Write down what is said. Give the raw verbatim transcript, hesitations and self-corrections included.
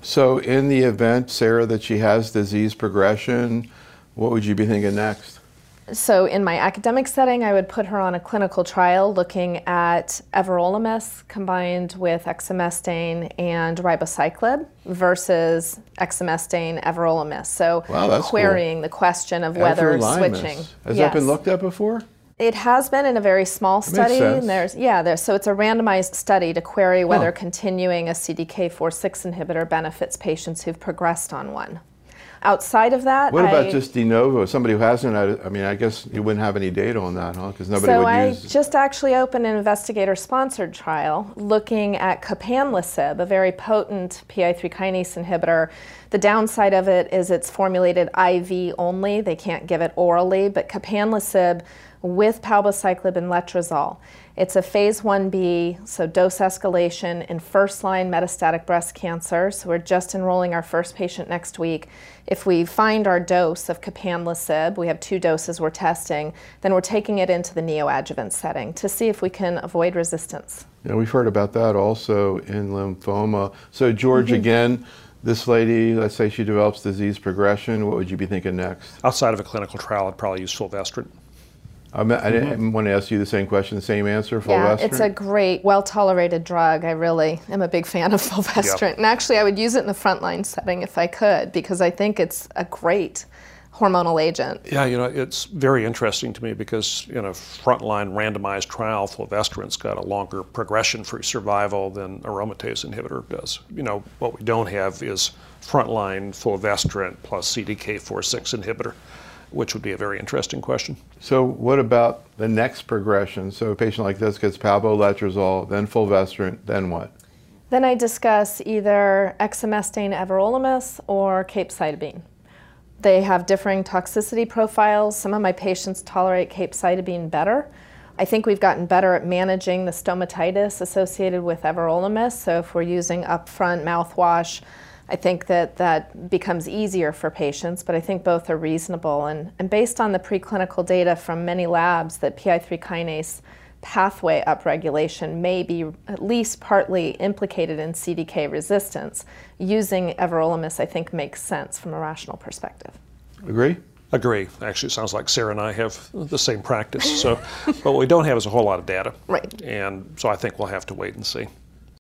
So in the event, Sarah, that she has disease progression, what would you be thinking next? So in my academic setting, I would put her on a clinical trial looking at everolimus combined with exemestane and ribociclib versus exemestane, everolimus. So wow, that's querying cool. the question of whether Everolimus. switching. Has yes. that been looked at before? It has been in a very small That study. makes sense. And there's, yeah, there's, so it's a randomized study to query whether Huh. continuing a C D K four six inhibitor benefits patients who've progressed on one. Outside of that, What about I, just de novo? Somebody who hasn't had, I mean, I guess you wouldn't have any data on that, huh? Because nobody so would I use. just actually opened an investigator-sponsored trial looking at copanlisib, a very potent P I three kinase inhibitor. The downside of it is it's formulated I V only. They can't give it orally, but copanlisib with palbociclib and letrozole. It's a phase one B, so dose escalation in first-line metastatic breast cancer. So we're just enrolling our first patient next week. If we find our dose of copanlisib, we have two doses we're testing, then we're taking it into the neoadjuvant setting to see if we can avoid resistance. Yeah, we've heard about that also in lymphoma. So George, Mm-hmm. again, this lady, let's say she develops disease progression, what would you be thinking next? Outside of a clinical trial, I'd probably use fulvestrant. I, mean, I didn't want to ask you the same question, the same answer, Yeah, fulvestrant? it's a great, well-tolerated drug. I really am a big fan of fulvestrant. Yep. And actually, I would use it in the frontline setting if I could, because I think it's a great hormonal agent. Yeah, you know, it's very interesting to me because in a frontline randomized trial, fulvestrant's got a longer progression-free survival than aromatase inhibitor does. You know, what we don't have is frontline fulvestrant plus C D K four six inhibitor, which would be a very interesting question. So what about the next progression? So a patient like this gets palbociclib, then fulvestrant, then what? Then I discuss either exemestane everolimus or capecitabine. They have differing toxicity profiles. Some of my patients tolerate capecitabine better. I think we've gotten better at managing the stomatitis associated with everolimus. So if we're using upfront mouthwash, I think that that becomes easier for patients, but I think both are reasonable. And, and based on the preclinical data from many labs that P I three kinase pathway upregulation may be at least partly implicated in C D K resistance, using everolimus I think makes sense from a rational perspective. Agree? Agree. Actually, it sounds like Sarah and I have the same practice. So, but what we don't have is a whole lot of data. Right. And so I think we'll have to wait and see.